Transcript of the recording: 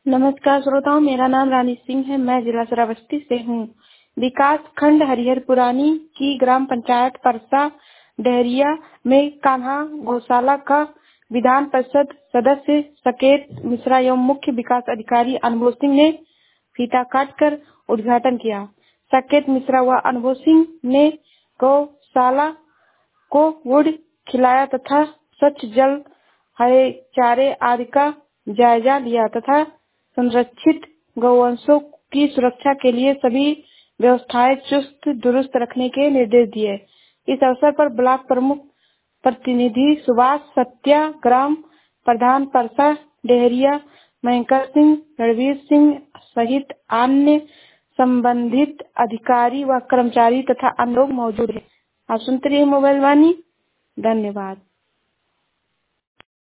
नमस्कार श्रोताओं, मेरा नाम रानी सिंह है। मैं जिला श्रावस्ती से हूँ। विकास खंड हरिहर पुरानी की ग्राम पंचायत परसा डहरिया में कान्हा गौशाला का विधान परिषद सदस्य साकेत मिश्रा एवं मुख्य विकास अधिकारी अनुभव सिंह ने फीता काटकर उद्घाटन किया। साकेत मिश्रा व अनुभव सिंह ने गौशाला को वुड खिलाया तथा स्वच्छ जल, हरे चारे आदि का जायजा लिया तथा संरक्षित गौवंशों की सुरक्षा के लिए सभी व्यवस्थाएं चुस्त दुरुस्त रखने के निर्देश दिए। इस अवसर पर ब्लॉक प्रमुख प्रतिनिधि सुभाष सत्या, ग्राम प्रधान परसा डेहरिया मयंकर सिंह, रणवीर सिंह सहित अन्य संबंधित अधिकारी व कर्मचारी तथा अन्य लोग मौजूद हैं। आप सुनते रहिए मोबाइल वाणी। धन्यवाद।